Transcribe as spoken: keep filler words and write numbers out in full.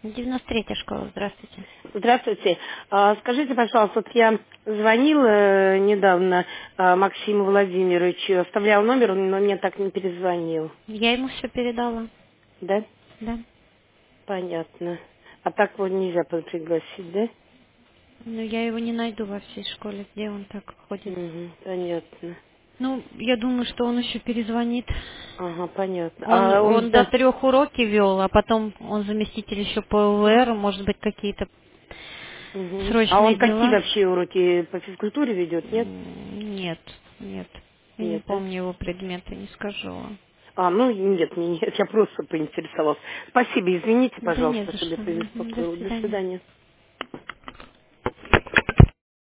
девяносто третья школа, здравствуйте. Здравствуйте. А, Скажите, пожалуйста, вот я звонила э, недавно а, Максиму Владимировичу, оставлял номер, но мне так не перезвонил. Я ему все передала. Да? Да. Понятно. А так вот нельзя под- пригласить, да? Но я его не найду во всей школе, где он так ходит. Угу, понятно. Ну, я думаю, что он еще перезвонит. Ага, понятно. Он, А он он до знает... трех уроки вел, а потом он заместитель еще по УВР, может быть, какие-то Мгм. А срочные он какие дела. вообще уроки по физкультуре ведет, нет? М, Нет, нет. Я не Нет, да? помню его предметы, не скажу вам. А, ну нет, не- нет, я просто поинтересовалась. Спасибо, извините, Да не за пожалуйста, что я что. Мгм. До побеспокоила. До свидания. свидания.